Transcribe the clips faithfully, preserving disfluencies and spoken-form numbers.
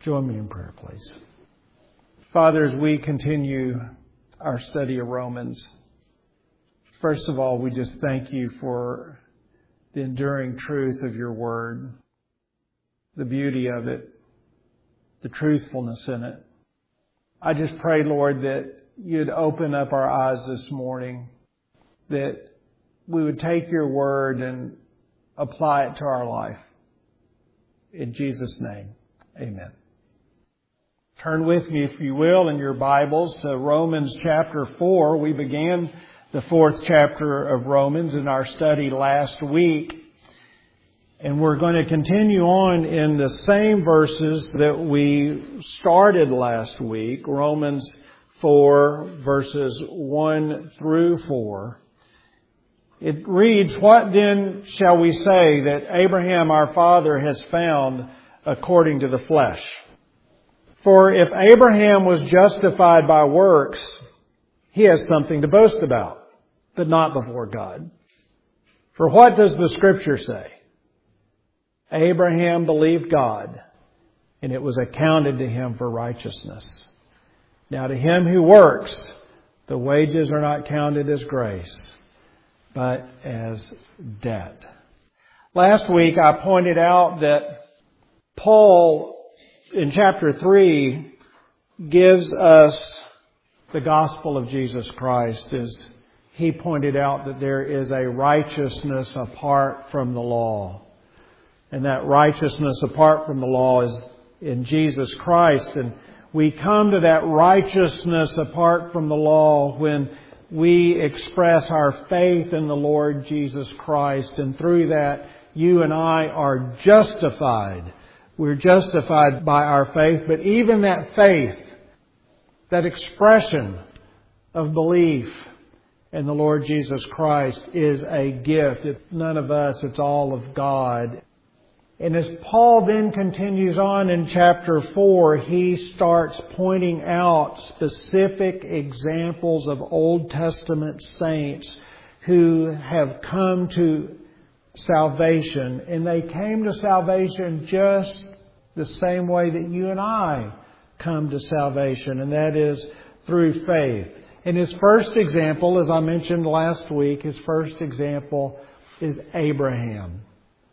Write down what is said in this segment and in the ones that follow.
Join me in prayer, please. Father, as we continue our study of Romans, first of all, we just thank you for the enduring truth of your word, the beauty of it, the truthfulness in it. I just pray, Lord, that you'd open up our eyes this morning, that we would take your word and apply it to our life. In Jesus' name, amen. Turn with me, if you will, in your Bibles to Romans chapter four. We began the fourth chapter of Romans in our study last week. And we're going to continue on in the same verses that we started last week. Romans four, verses one through four. It reads, "What then shall we say that Abraham our father has found according to the flesh? For if Abraham was justified by works, he has something to boast about, but not before God. For what does the Scripture say? Abraham believed God, and it was accounted to him for righteousness. Now to him who works, the wages are not counted as grace, but as debt." Last week I pointed out that Paul in chapter three gives us the gospel of Jesus Christ as he pointed out that there is a righteousness apart from the law. And that righteousness apart from the law is in Jesus Christ. And we come to that righteousness apart from the law when we express our faith in the Lord Jesus Christ. And through that, you and I are justified. We're justified by our faith. But even that faith, that expression of belief in the Lord Jesus Christ is a gift. It's none of us, it's all of God. And as Paul then continues on in chapter four, he starts pointing out specific examples of Old Testament saints who have come to salvation. And they came to salvation just the same way that you and I come to salvation, and that is through faith. And his first example, as I mentioned last week, his first example is Abraham.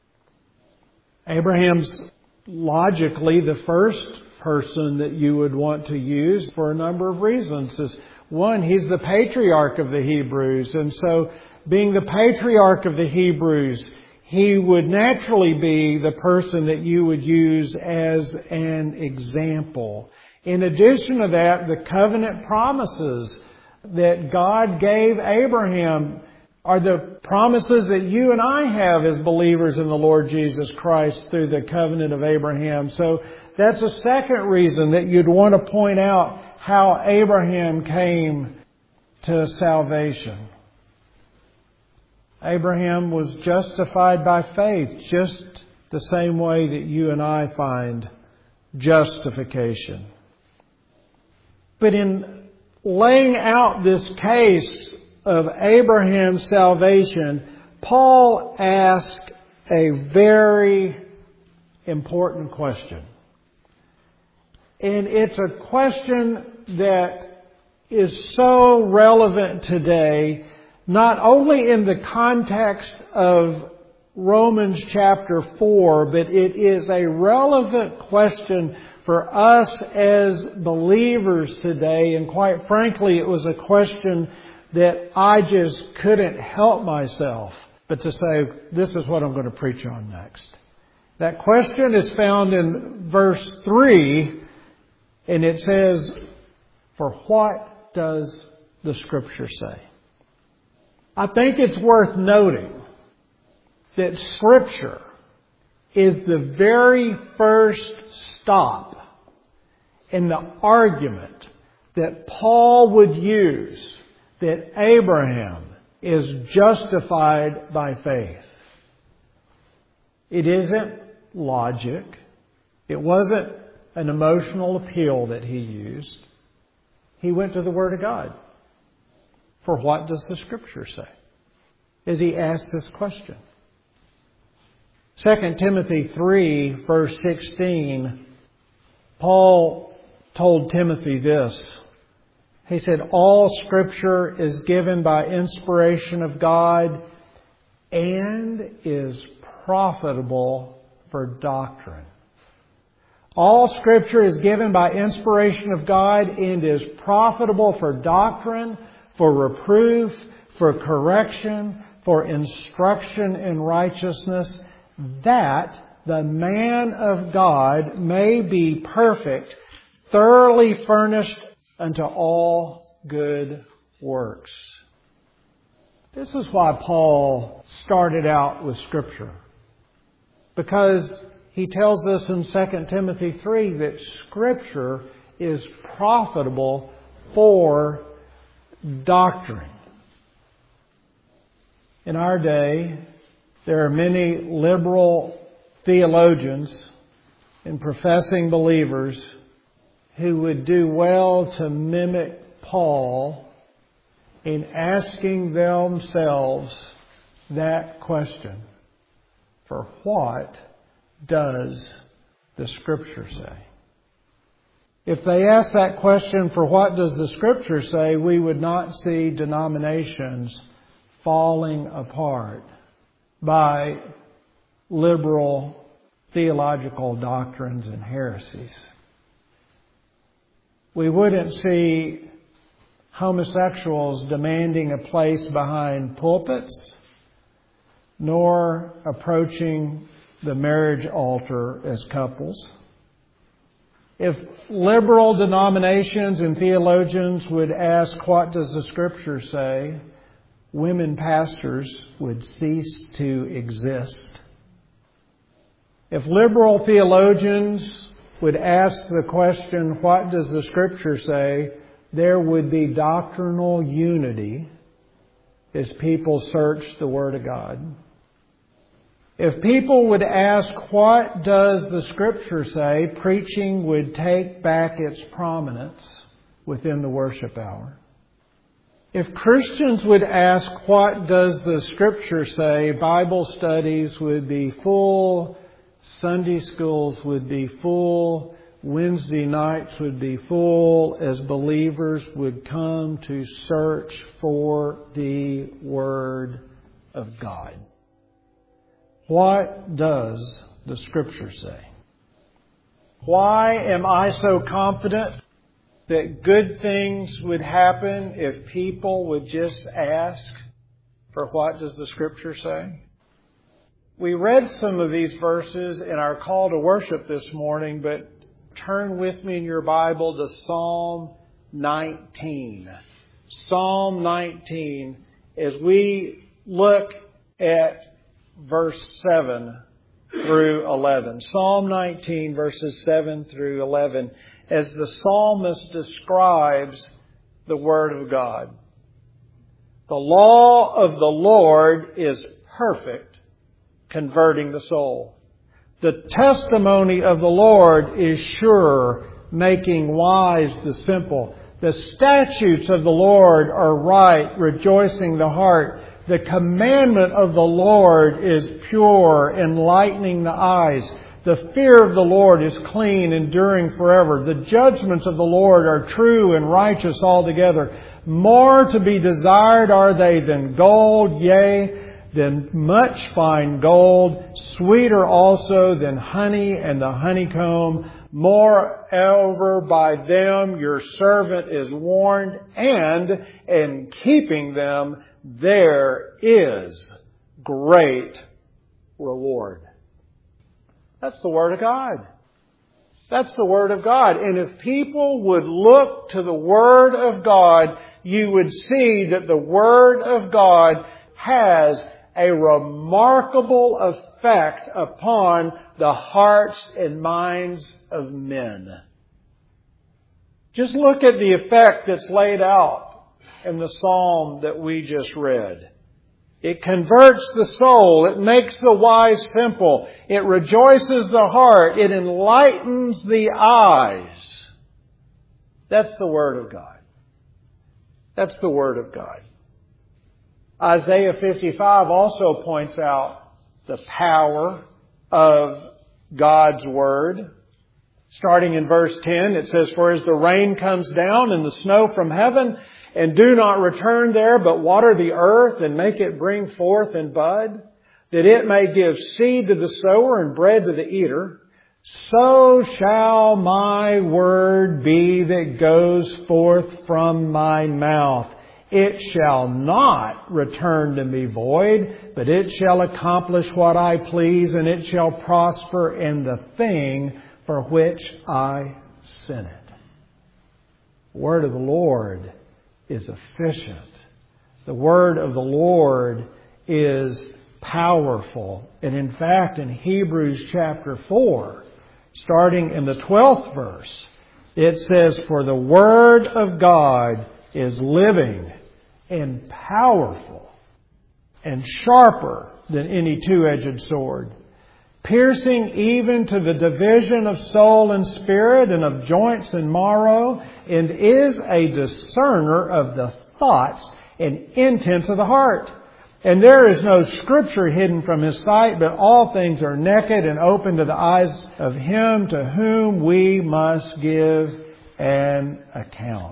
Abraham's logically the first person that you would want to use for a number of reasons. Is one, he's the patriarch of the Hebrews. And so being the patriarch of the Hebrews, he would naturally be the person that you would use as an example. In addition to that, the covenant promises that God gave Abraham are the promises that you and I have as believers in the Lord Jesus Christ through the covenant of Abraham. So that's a second reason that you'd want to point out how Abraham came to salvation. Abraham was justified by faith, just the same way that you and I find justification. But in laying out this case of Abraham's salvation, Paul asked a very important question. And it's a question that is so relevant today, not only in the context of Romans chapter four, but it is a relevant question for us as believers today. And quite frankly, it was a question that I just couldn't help myself but to say, this is what I'm going to preach on next. That question is found in verse three, and it says, "For what does the Scripture say?" I think it's worth noting that Scripture is the very first stop in the argument that Paul would use that Abraham is justified by faith. It isn't logic. It wasn't an emotional appeal that he used. He went to the Word of God. For what does the Scripture say? As he asked this question. Second Timothy three, verse sixteen Paul told Timothy this. He said, all Scripture is given by inspiration of God and is profitable for doctrine. All Scripture is given by inspiration of God and is profitable for doctrine, for reproof, for correction, for instruction in righteousness, that the man of God may be perfect, thoroughly furnished unto all good works. This is why Paul started out with Scripture. Because he tells us in Second Timothy three that Scripture is profitable for doctrine. In our day, there are many liberal theologians and professing believers who would do well to mimic Paul in asking themselves that question. For what does the Scripture say? If they ask that question, for what does the Scripture say, we would not see denominations falling apart by liberal theological doctrines and heresies. We wouldn't see homosexuals demanding a place behind pulpits, nor approaching the marriage altar as couples. If liberal denominations and theologians would ask, what does the Scripture say? Women pastors would cease to exist. If liberal theologians would ask the question, what does the Scripture say? There would be doctrinal unity as people search the Word of God. If people would ask, what does the Scripture say? Preaching would take back its prominence within the worship hour. If Christians would ask, what does the Scripture say? Bible studies would be full, Sunday schools would be full, Wednesday nights would be full, as believers would come to search for the Word of God. What does the Scripture say? Why am I so confident that good things would happen if people would just ask for what does the Scripture say? We read some of these verses in our call to worship this morning, but turn with me in your Bible to Psalm nineteen. Psalm nineteen, as we look at verse seven through eleven. Psalm nineteen, verses seven through eleven, as the psalmist describes the Word of God. The law of the Lord is perfect, converting the soul. The testimony of the Lord is sure, making wise the simple. The statutes of the Lord are right, rejoicing the heart. The commandment of the Lord is pure, enlightening the eyes. The fear of the Lord is clean, enduring forever. The judgments of the Lord are true and righteous altogether. More to be desired are they than gold, yea, than much fine gold, sweeter also than honey and the honeycomb. Moreover, by them your servant is warned, and in keeping them there is great reward. That's the Word of God. That's the Word of God. And if people would look to the Word of God, you would see that the Word of God has a remarkable effect upon the hearts and minds of men. Just look at the effect that's laid out in the psalm that we just read. It converts the soul. It makes the wise simple. It rejoices the heart. It enlightens the eyes. That's the Word of God. That's the Word of God. Isaiah fifty-five also points out the power of God's Word. Starting in verse ten, it says, "For as the rain comes down and the snow from heaven, and do not return there, but water the earth and make it bring forth and bud, that it may give seed to the sower and bread to the eater, so shall my word be that goes forth from my mouth. It shall not return to me void, but it shall accomplish what I please, and it shall prosper in the thing for which I sent it." The word of the Lord is efficient. The word of the Lord is powerful. And in fact, in Hebrews chapter four, starting in the twelfth verse, it says, "For the word of God is living and powerful and sharper than any two-edged sword, piercing even to the division of soul and spirit and of joints and marrow, and is a discerner of the thoughts and intents of the heart. And there is no scripture hidden from His sight, but all things are naked and open to the eyes of Him to whom we must give an account."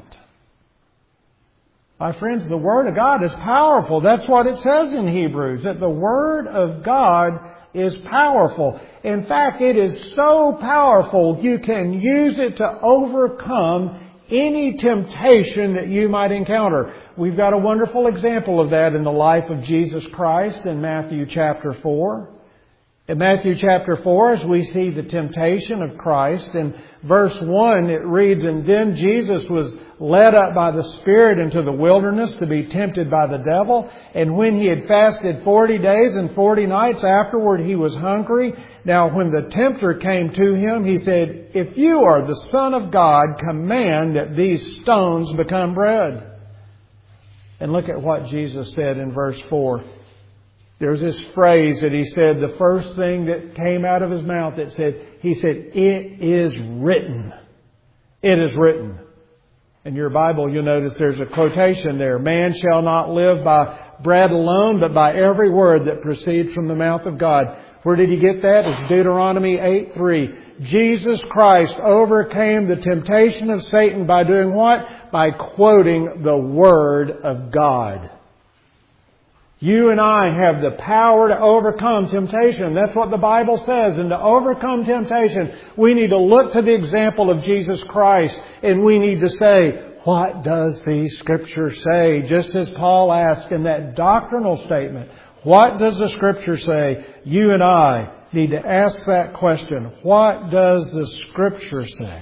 My friends, the Word of God is powerful. That's what it says in Hebrews, that the Word of God is powerful. In fact, it is so powerful you can use it to overcome any temptation that you might encounter. We've got a wonderful example of that in the life of Jesus Christ in Matthew chapter four. In Matthew chapter four, as we see the temptation of Christ, in verse one it reads, "And then Jesus was led up by the Spirit into the wilderness to be tempted by the devil. And when He had fasted forty days and forty nights, afterward He was hungry. Now when the tempter came to Him, He said, 'If you are the Son of God, command that these stones become bread.'" And look at what Jesus said in verse four. There's this phrase that He said, the first thing that came out of His mouth, that said, He said, "It is written." It is written. In your Bible, you'll notice there's a quotation there. "Man shall not live by bread alone, but by every word that proceeds from the mouth of God." Where did He get that? It's Deuteronomy eight three. Jesus Christ overcame the temptation of Satan by doing what? By quoting the Word of God. You and I have the power to overcome temptation. That's what the Bible says. And to overcome temptation, we need to look to the example of Jesus Christ. And we need to say, what does the Scripture say? Just as Paul asked in that doctrinal statement, what does the Scripture say? You and I need to ask that question. What does the Scripture say?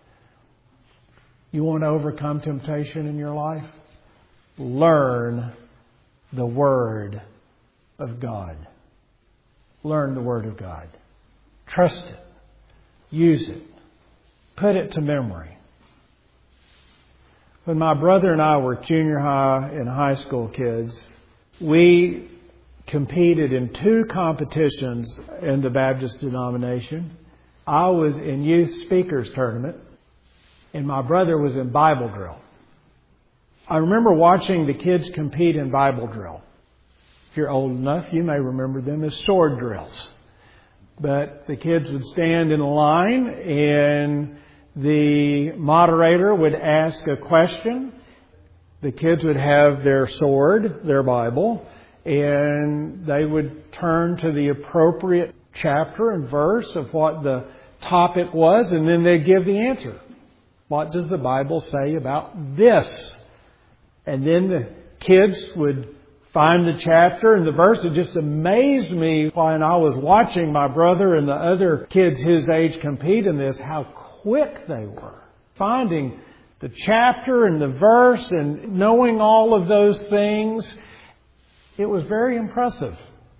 You want to overcome temptation in your life? Learn the Word of God. Learn the Word of God. Trust it. Use it. Put it to memory. When my brother and I were junior high and high school kids, we competed in two competitions in the Baptist denomination. I was in youth speakers tournament, and my brother was in Bible drill. I remember watching the kids compete in Bible drill. If you're old enough, you may remember them as sword drills. But the kids would stand in a line and the moderator would ask a question. The kids would have their sword, their Bible, and they would turn to the appropriate chapter and verse of what the topic was, and then they'd give the answer. What does the Bible say about this? And then the kids would find the chapter and the verse. It just amazed me when I was watching my brother and the other kids his age compete in this, how quick they were. Finding the chapter and the verse and knowing all of those things. It was very impressive.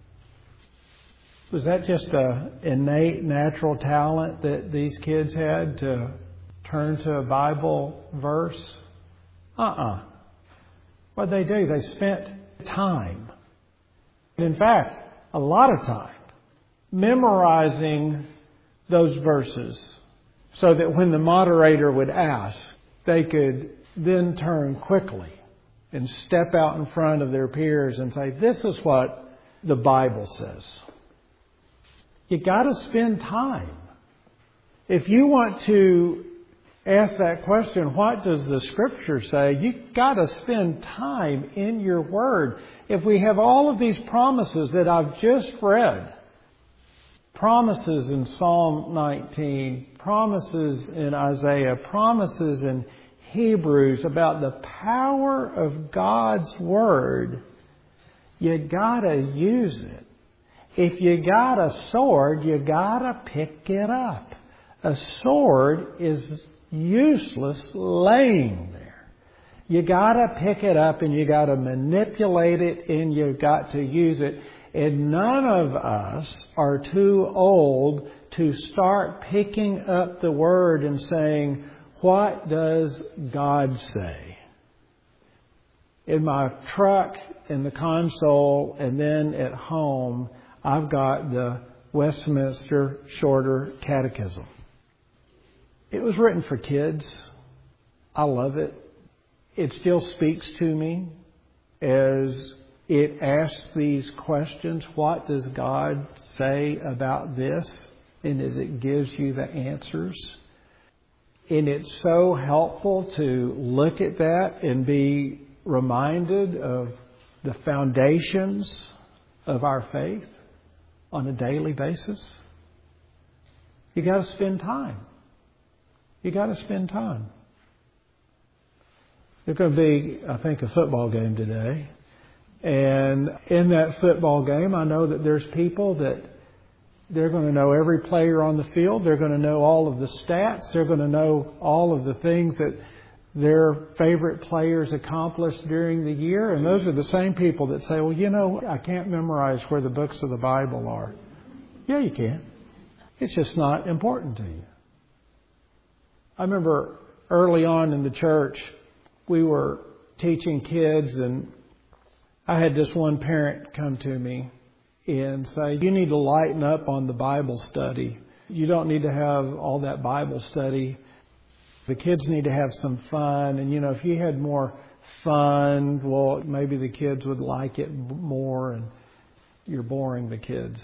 Was that just an innate natural talent that these kids had to turn to a Bible verse? Uh-uh. What did they do? They spent time. In fact, a lot of time memorizing those verses so that when the moderator would ask, they could then turn quickly and step out in front of their peers and say, this is what the Bible says. You got to spend time. If you want to ask that question, what does the Scripture say? You've got to spend time in your Word. If we have all of these promises that I've just read, promises in Psalm nineteen, promises in Isaiah, promises in Hebrews about the power of God's Word, you gotta use it. If you got a sword, you gotta pick it up. A sword is useless laying there. You gotta pick it up and you gotta manipulate it and you got to use it. And none of us are too old to start picking up the Word and saying, what does God say? In my truck, in the console, and then at home, I've got the Westminster Shorter Catechism. It was written for kids. I love it. It still speaks to me as it asks these questions. What does God say about this? And as it gives you the answers. And it's so helpful to look at that and be reminded of the foundations of our faith on a daily basis. You got to spend time. You got to spend time. There's going to be, I think, a football game today. And in that football game, I know that there's people that they're going to know every player on the field. They're going to know all of the stats. They're going to know all of the things that their favorite players accomplished during the year. And those are the same people that say, well, you know, I can't memorize where the books of the Bible are. Yeah, you can. It's just not important to you. I remember early on in the church, we were teaching kids, and I had this one parent come to me and say, you need to lighten up on the Bible study. You don't need to have all that Bible study. The kids need to have some fun. And, you know, if you had more fun, well, maybe the kids would like it more, and you're boring the kids.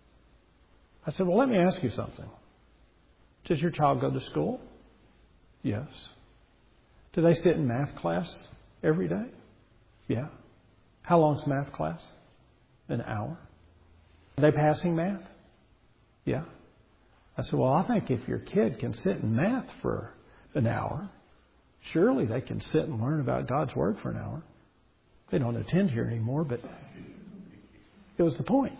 I said, well, let me ask you something. Does your child go to school? Yes. Do they sit in math class every day? Yeah. How long's math class? An hour. Are they passing math? Yeah. I said, well, I think if your kid can sit in math for an hour, surely they can sit and learn about God's Word for an hour. They don't attend here anymore, but it was the point.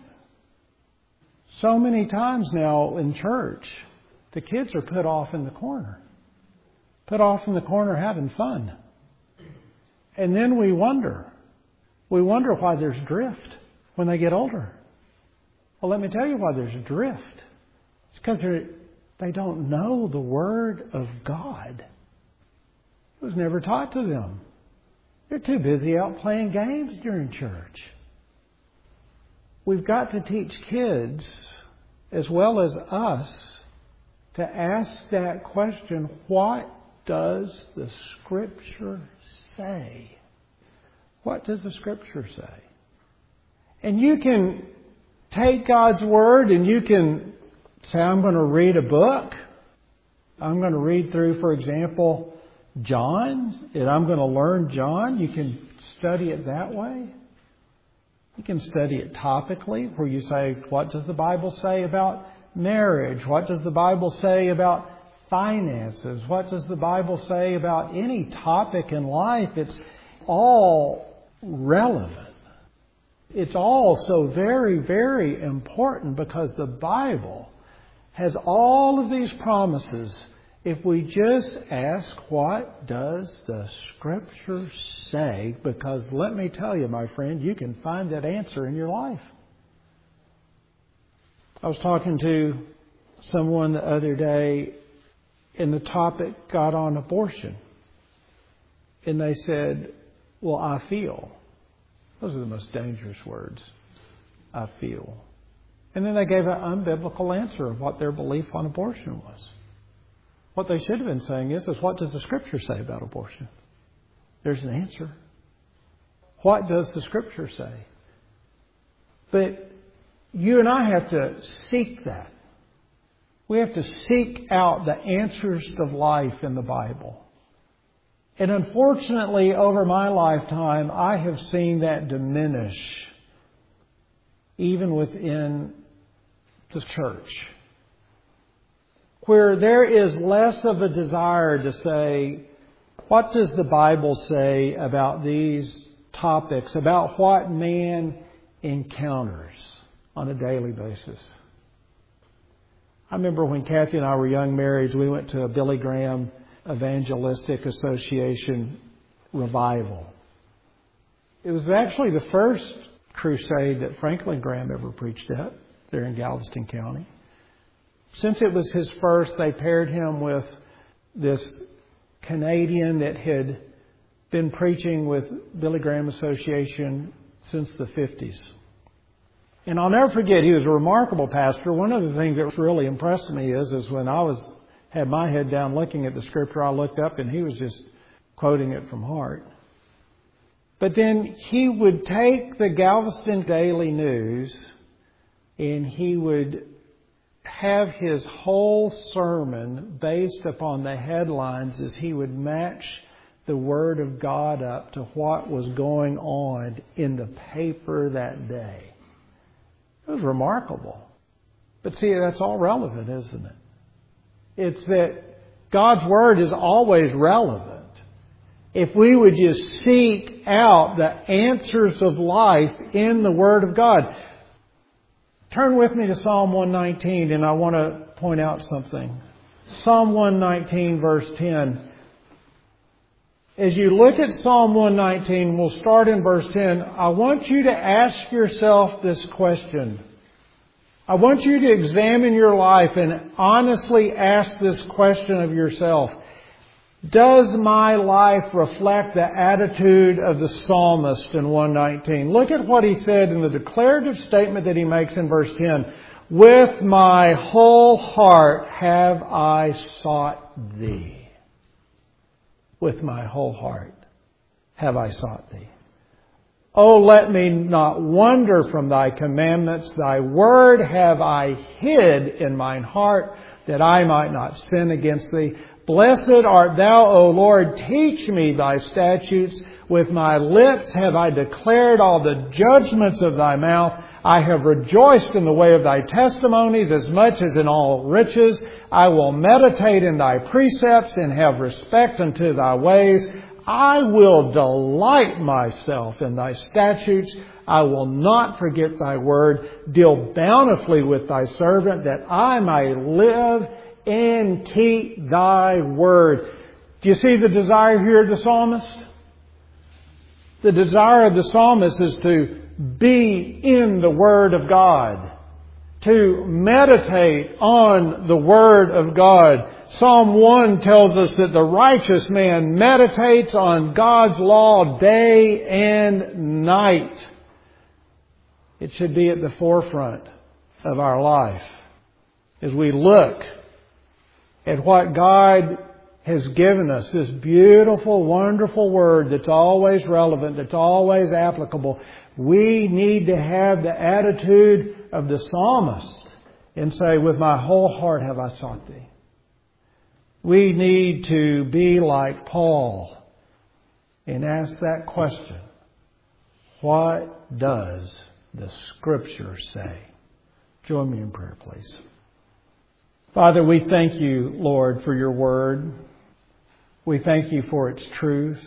So many times now in church, the kids are put off in the corner. Put off in the corner having fun. And then we wonder. We wonder why there's drift when they get older. Well, let me tell you why there's drift. It's because they don't know the Word of God. It was never taught to them. They're too busy out playing games during church. We've got to teach kids, as well as us, to ask that question, what does the Scripture say? What does the Scripture say? And you can take God's Word and you can say, I'm going to read a book. I'm going to read through, for example, John, and I'm going to learn John. You can study it that way. You can study it topically, where you say, what does the Bible say about marriage? What does the Bible say about finances? What does the Bible say about any topic in life? It's all relevant. It's all so very, very important because the Bible has all of these promises. If we just ask, what does the Scripture say? Because let me tell you, my friend, you can find that answer in your life. I was talking to someone the other day, and the topic got on abortion. And they said, well, I feel. Those are the most dangerous words. I feel. And then they gave an unbiblical answer of what their belief on abortion was. What they should have been saying is, is what does the Scripture say about abortion? There's an answer. What does the Scripture say? But you and I have to seek that. We have to seek out the answers of life in the Bible. And unfortunately, over my lifetime, I have seen that diminish even within the church, where there is less of a desire to say, what does the Bible say about these topics, about what man encounters on a daily basis? I remember when Kathy and I were young marrieds, we went to a Billy Graham Evangelistic Association revival. It was actually the first crusade that Franklin Graham ever preached at there in Galveston County. Since it was his first, they paired him with this Canadian that had been preaching with Billy Graham Association since the fifties. And I'll never forget, he was a remarkable pastor. One of the things that really impressed me is, is when I was had my head down looking at the scripture, I looked up and he was just quoting it from heart. But then he would take the Galveston Daily News and he would have his whole sermon based upon the headlines as he would match the Word of God up to what was going on in the paper that day. It was remarkable. But see, that's all relevant, isn't it? It's that God's Word is always relevant. If we would just seek out the answers of life in the Word of God. Turn with me to Psalm one nineteen, and I want to point out something. Psalm one nineteen, verse ten. As you look at Psalm one nineteen, we'll start in verse ten. I want you to ask yourself this question. I want you to examine your life and honestly ask this question of yourself. Does my life reflect the attitude of the psalmist in one nineteen? Look at what he said in the declarative statement that he makes in verse ten. With my whole heart have I sought Thee. With my whole heart have I sought Thee. Oh, let me not wander from Thy commandments. Thy word have I hid in mine heart, that I might not sin against Thee. Blessed art Thou, O Lord. Teach me Thy statutes. With my lips have I declared all the judgments of Thy mouth. I have rejoiced in the way of Thy testimonies as much as in all riches. I will meditate in Thy precepts and have respect unto Thy ways. I will delight myself in Thy statutes. I will not forget Thy word. Deal bountifully with Thy servant, that I may live and keep Thy word. Do you see the desire here of the psalmist? The desire of the psalmist is to be in the Word of God, to meditate on the Word of God. Psalm one tells us that the righteous man meditates on God's law day and night. It should be at the forefront of our life as we look at what God has given us, this beautiful, wonderful Word that's always relevant, that's always applicable. We need to have the attitude of the psalmist and say, with my whole heart have I sought Thee. We need to be like Paul and ask that question. What does the Scripture say? Join me in prayer, please. Father, we thank You, Lord, for Your Word. We thank You for its truth.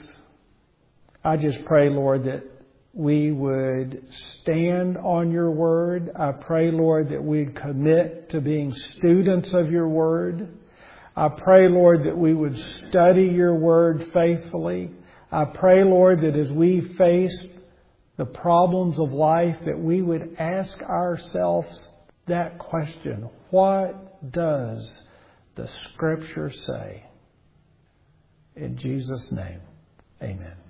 I just pray, Lord, that we would stand on Your Word. I pray, Lord, that we'd commit to being students of Your Word. I pray, Lord, that we would study Your Word faithfully. I pray, Lord, that as we face the problems of life, that we would ask ourselves that question. What does the Scripture say? In Jesus' name, amen.